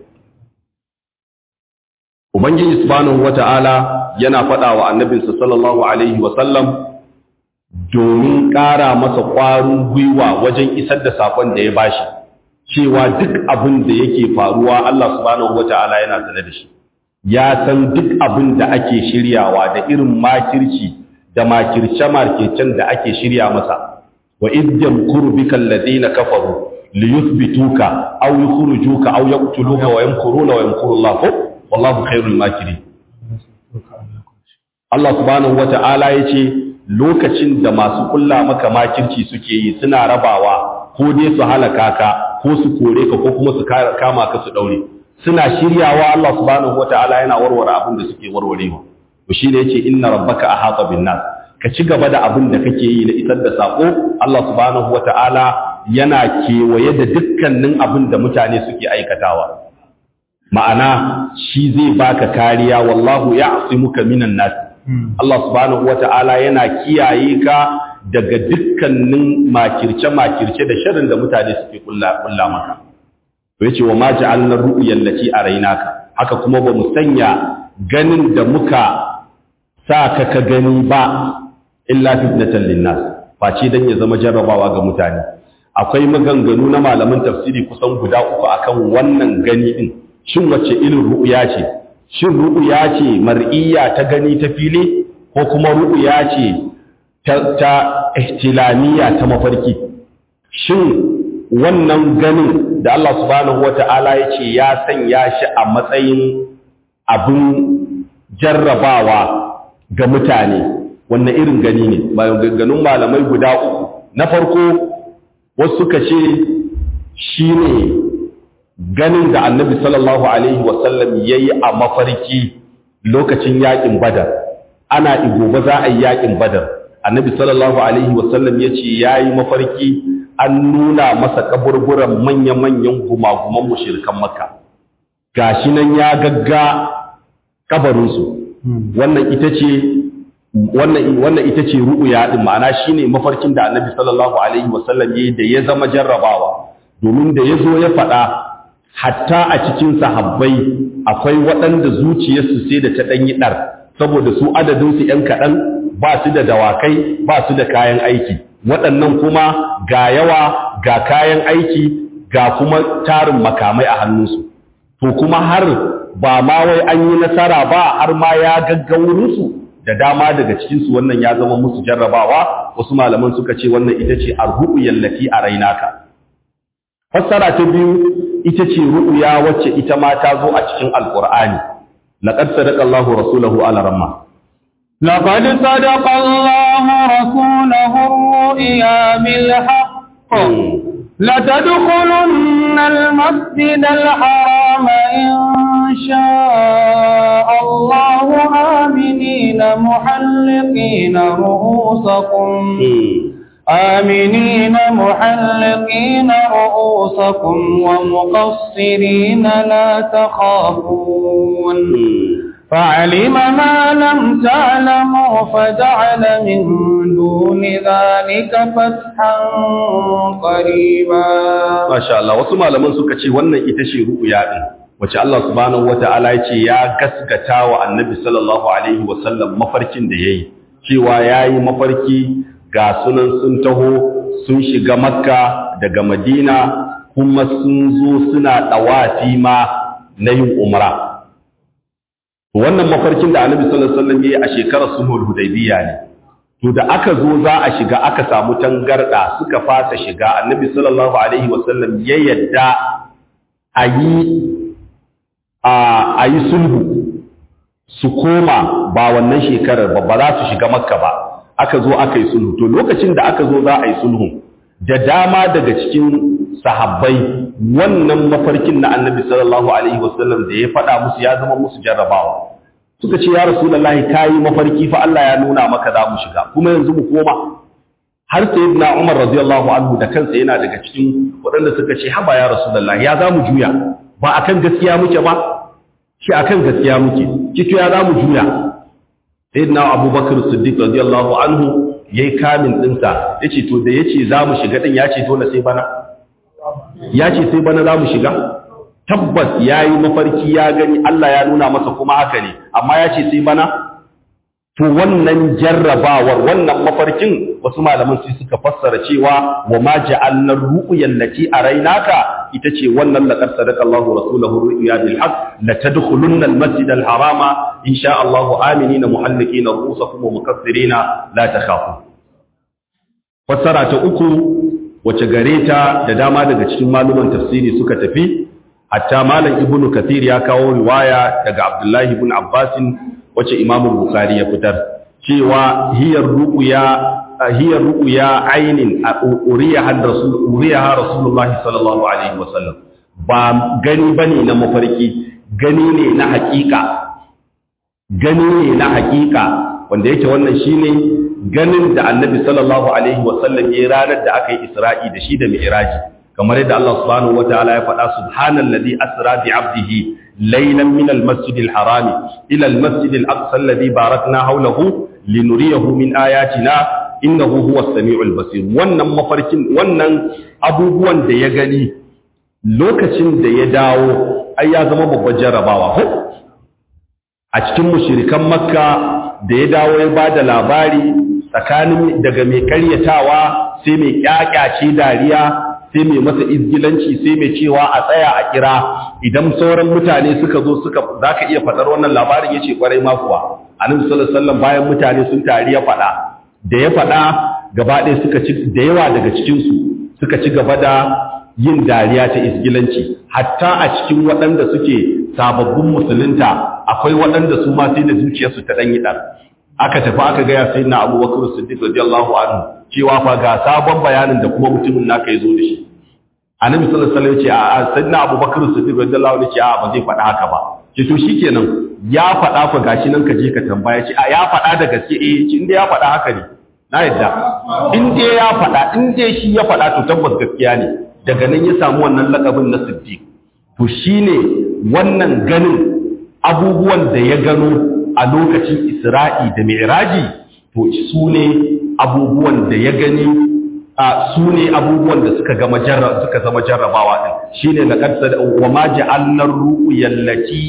S1: Ubangiji subhanahu wata'ala yana faɗa wa annabinsa sallallahu alaihi wa sallam domin ƙara masa ƙwarin gwiwa wajen isar da saƙon da ya bashi, cewa duk abin da yake faruwa Allah subhanahu wata'ala yana sanar da shi, ya san duk abin da ake shiryawa da irin makirci da makirce-makircen da ake shirya masa. wa idh yamkuru bika alladhina kafaru liyuthbituka aw yukhrijuka aw yaqtuluka wa yamkuruna wa yamkuru Allah wallahu khairul makirin. Allah subhanahu wata'ala yace lokacin da masu kulla maka makirci suke yi suna rabawa, ko dai su halaka ka ko su kore ka ko kuma su kama ka su daure, suna shiryawa. Allah subhanahu wata'ala yana warware abin da suke warwarewa. to shine yace inna rabbaka ahata bin nas, ka ci gaba da abin da kake yi na isar da sako. Allah subhanahu wata'ala yana kewaye da dukkanin abin da mutane suke aikatawa, ma'ana shi zai baka kariya. wallahu ya'simuka minan nas, Allah subhanahu wata'ala yana kiyaye ka daga dukkanin makirce makirce da sharrin da mutane suke kulla kulla maka. to yace wa ma ja'alna ru'ya allati araynaka, haka kuma ba mu sanya ganin da muka sa ka ka gani ba illa fitnatan linnas, face dan ya zama jarrabawa ga mutane. akwai maganganu na malaman tafsiri kusan guda uku akan wannan gani din. Shin wacce irin ru'ya ce? Shin ru'ya ce mar'iyya ta gani ta fili, ko kuma ru'ya ce ta, ta ihtilamiya ta mafarki? Shin wannan ganin da Allah subhanahu wata'ala ya ce ya sanya shi a matsayin abin jarrabawa ga mutane, wannan irin gani ne? Bayan ganganun malamai guda uku. Na farko, wasu suka ce shi ne ganin da annabi sallallahu alaihi wasallam ya yi a mafarki lokacin yakin badar. Ana igoba za a yi yakin badar, annabi sallallahu alaihi wasallam ya ce ya yi mafarki an nuna masa kaburburan manya-manyan gumaguman mushrikan makka, gashi nan ya gagga kabarinsu. wannan ita ce wannan wannan ita ce ru'ya din, ma'ana shine mafarkin da annabi sallallahu alaihi wasallam yayi da ya zama jarrabawa. domin da yazo ya faɗa, hatta a cikin sahabbai akwai waɗanda zuciyarsu sai da ta ɗan yi ɗar, saboda su adadinsu ‘yan kaɗan, ba su da dawakai, ba su da kayan aiki. Waɗannan kuma ga yawa, ga kayan aiki, ga kuma tarin makamai a hannunsu. To kuma har ba ma wai an yi nasara ba, har ma ya gaggaurinsu da dama daga cikinsu, wannan ya zama musu jarrabawa. Wasu malaman suka ce wannan ita ce arhu'u yallati a rainaka. Fassara ta biyu ita ce ru'ya wacce ita ma ta zo a cikin alqur'ani. laqad sadaqa Allahu rasulahu ala ramma
S2: laqad sadaqa Allahu rasulahu ar-ru'ya bil haqq la tadkhulunna al-masjid al-haram in sha'a Allahu aminina muhalliqina ru'usakum آمنين محلقين رؤوسكم ومقصرين لا تخافون فعلم ما لم تعلموا فجعل من دون ذلك فتحا قريبا
S1: ما شاء الله wasu malaman suka ce wannan ita ce ru'ya din wace Allah subhanahu wataala ya ce ya gaskata wa annabi sallallahu alaihi wasallam mafarkin da yayi cewa yayi mafarki ga sunan sun taho sun shiga makka daga madina kuma sun zo suna dawafi ma na yin umra. Wannan mafarkin da Annabi sallallahu alaihi wasallam yayi a shekarar sulhul hudaybiyya ne. To da aka zo za a shiga aka samu tangarda suka fasa shiga Annabi sallallahu alaihi wasallam ya yadda ayi a ayi sulhu su koma ba wannan shekarar ba ba za su shiga Makka ba. Aka zo aka yi sulhu. To lokacin da aka zo za a yi sulhu da dama daga cikin sahabbai wannan mafarkin na Annabi sallallahu alaihi wasallam da ya faɗa musu ya zama musu jarrabawa. Suka ce ya Rasulullahi kai mafarki fa Allah ya nuna maka za mu shiga kuma yanzu mu koma. Har sayyidina Umar radiyallahu anhu da kansa yana daga cikin waɗanda suka ce haba ya Rasulullahi ya za mu juya ba akan gaskiya muke ba shi akan gaskiya muke kito ya za mu juya. Sayyidina Abubakar Siddiq radiyallahu anhu yayi kamin dinsa yace to da yace za mu shiga din yace dole sai bana yace sai bana za mu shiga tabbas yayi mafarki ya gani Allah ya nuna masa kuma haka ne amma yace sai bana to wannan jarrabawar wannan mafarkin wasu malaman sai suka fassara cewa wa ma ja'alna ru'yal lati araynaka ita ce wannan laqad sadaqa Allahu rasulahu ru'ya bil haqq la tadkhulunna al masjid al harama insha Allahu aminina muhallikina ru'usakum wa mukassirina la takhafu. Fassara ta uku wace gareta da dama daga cikin maluman tafsiri suka tafi hatta malam ibnu kathir ya kawo riwaya daga Abdullahi ibn Abbas wace Imam Bukhari ya fitar cewa hiyar ru'ya hiyar ru'ya ainin uriyaha rasul uriyaha rasulullahi sallallahu alaihi wasallam ba gani bane na mafarki gani ne na hakika gani ne na hakika wanda yake wannan shine ganin da Annabi sallallahu alaihi wasallam ya ranar da aka yi Isra'i da shi da Mi'raji kamar yadda Allah subhanahu wataala ya faɗa subhanallazi asra bi 'abdihi laylan min al-masjid al-harami ila al-masjid al-aqsa alladhi barakna hawlahu linuriyahu min ayatina innahu huwas sami'ul basir. Wannan mafarkin wannan abubuwan da ya gani lokacin da ya dawo ai ya zama babban jarabawa ko a cikin mushrikan Makka da ya dawo ya bada labari tsakanin daga mai karyatawa sai mai kyakyace dariya sai mai masa izgilanci sai mai cewa a tsaya a kira idan sauran mutane suka zo suka zaka iya fadar wannan labarin yace kwarai ma kuwa Annabi sallallahu alaihi wasallam bayan mutane sun tari ya fada da ya fada gaba ɗaya suka ci da yawa daga cikin su suka ci gaba da yin dariya ta izgilanci hatta a cikin waɗanda suke sababbin musulunta akwai waɗanda su ma sai da zuciyarsu ta dan yi dan aka tafi aka ga ya sayyidina Abubakar Siddiq radiyallahu anhu cewa fa ga sabon bayanin da kuma mutumin naka yazo da shi. Annabi sallallahu alaihi wasallam ya ce a sayyidina Abubakar Siddiq radiyallahu anhu ce a ba zai faɗa haka ba. Ce to shikenan ya faɗa fa gashi nan ka je ka tambaya ce a ya faɗa da gaske eh ce inda ya faɗa haka ne. Na yadda. In dai ya faɗa in dai shi ya faɗa to tabbas gaskiya ne. Daga nan ya samu wannan lakabin na Siddiq. To shine wannan ganin abubuwan da ya gano a lokacin Isra'i da Mi'raji to su ne abubuwan da ya gani a su ne abubuwan da suka gama jarra suka zama jarrabawa din shine laqad wa ma ja'alna ar-ru'yal lati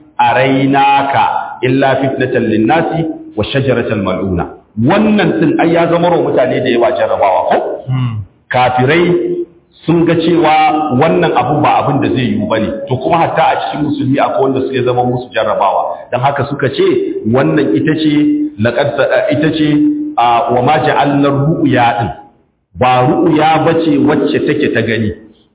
S1: araynaka illa fitnatan lin-nasi wa shajaratal mal'una wannan din ai ya zama ro mutane da yawa jarrabawa ko kafirai sun ga cewa wannan abu ba abin da zai yiwu bane to kuma hatta a cikin musulmi akwai wanda suke zama musu jarrabawa dan haka suka ce wannan ita ce laqad ita ce wa ma ja'alna ru'ya din ba ru'ya bace wacce take ta gani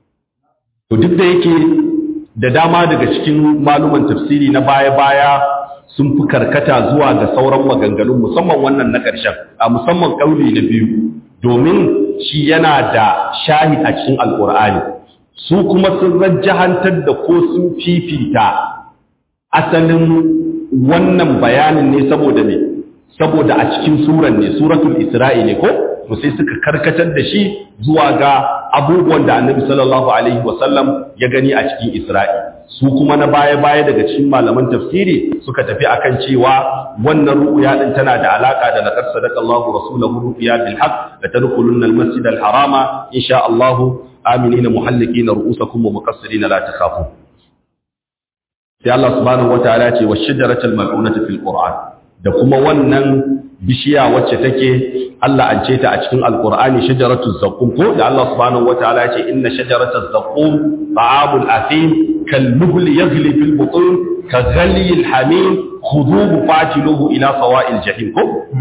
S1: to duk da yake da dama daga cikin maluman tafsiri na baya-baya sun fi karkata zuwa ga sauran maganganun musamman wannan na ƙarshen a musamman kauli na biyu domin shi yana da shahid a cikin alkur'ani su kuma sun rajjahantar da ko sun fifita asalin wannan bayanin ne saboda ne saboda a cikin suran ne suratul isra'i ne ko to sai suka karkatar da shi zuwa ga abubuwan da annabi sallallahu alaihi wasallam ya gani a cikin Isra'i. Su kuma na baya-baya daga cikin malaman tafsiri suka tafi akan cewa wannan ru'ya din tana da alaka da laqad sadaqallahu rasulahu ru'ya bil haqq la tadkhulunna al masjid al harama insha Allah aminina muhallikina ru'usakum wa muqassirina la takhafun. Sai Allah subhanahu wataala ya ce wash-shajaratul mal'unata fil qur'an, da kuma wannan bishiya wacce take Allah an ce ta a cikin alqur'ani shajaratuz zaqqum, ko da Allah subhanahu wataala ya ce inna shajaratuz zaqqum ta'amul athim كالمهل يغلي في البطون كغلي الحميم خذوه فاعتلوه إلى سواء الجحيم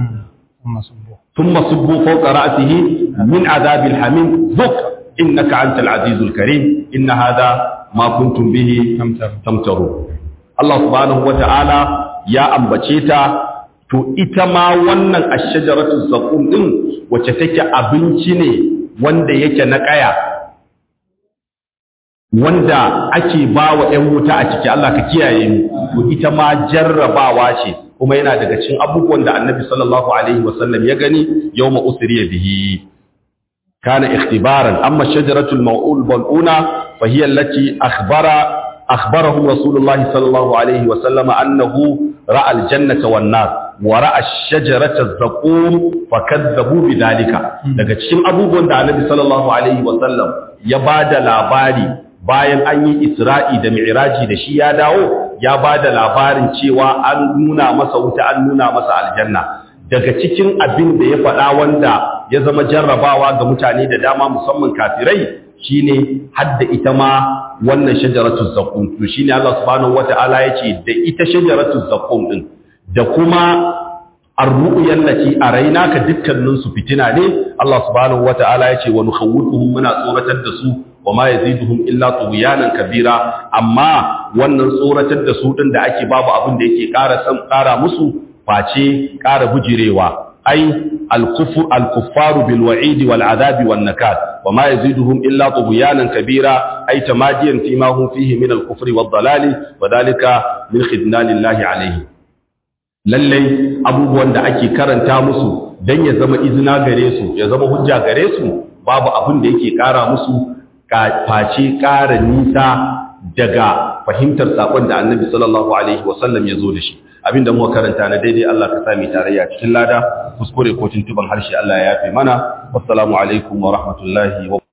S1: ثم صبوا فوق رأسه من عذاب الحميم ذق إنك أنت العزيز الكريم إن هذا ما كنتم به تمترون. الله سبحانه وتعالى يا أنبتيتا to ita ma wannan ash-shajaratu zaqum din wacce take abinci ne wanda yake na kaya, wanda ake ba wa ‘yan wuta a ciki, Allah ka kiyaye mu, to ita ma jarrabawa ce, kuma yana daga cikin abubuwan da annabi sallallahu Alaihi wasallam ya gani yau ma'usiriya bihi. Kana ikhtibaran, amma shajaratul ma'ul bal'una, fahiyar lati akhbarahum Rasulullahi sallallahu Alaihi wasallama annahu ra'al jannata wannan, wa ra'a shajarata zaqum fa kadzabu bidalika. Daga cikin abubuwan da annabi sallallahu Alaihi wasallam ya bada labari bayan an yi Isra'i da Mi'raji da shi ya dawo, ya ba da labarin cewa an nuna masa wuta, an nuna masa aljanna. Daga cikin abin da ya faɗa wanda ya zama jarrabawa ga mutane da dama musamman kafirai shine hadda ita ma wannan shajaratuz zaqqum. To shine Allah subhanahu wata'ala yace da ita shajaratuz zaqqum din da kuma ar-ru'ya allati araynaka dukkanin su fitina ne. Allah subhanahu wata'ala yace wa nukhawwifuhum muna tsoratar da su wa ma yaziduhum illa tughyanan kabira, amma wannan tsoratar da su din da ake babu abin da yake ƙara san ƙara musu face ƙara bujirewa. ai al-kufr al-kuffaru bil wa'id wal adhabi wan nakat wa ma yaziduhum illa tughyanan kabira, ai tamadiyan fi ma hum fihi min al-kufri wad dalali wa dalika min khidnanillahi alayhi. Lallai abubuwan da ake karanta musu dan ya zama izina gare su, ya zama hujja gare su, babu abin da yake ƙara musu face ƙara nisa daga fahimtar saƙon da annabi sallallahu alaihi wasallam ya zo da shi. Abinda muka karanta na daidai Allah ka sami tarayya cikin lada, kuskure ko tuntuban harshe Allah ya yafe mana. Wassalamu alaikum wa rahmatullahi wa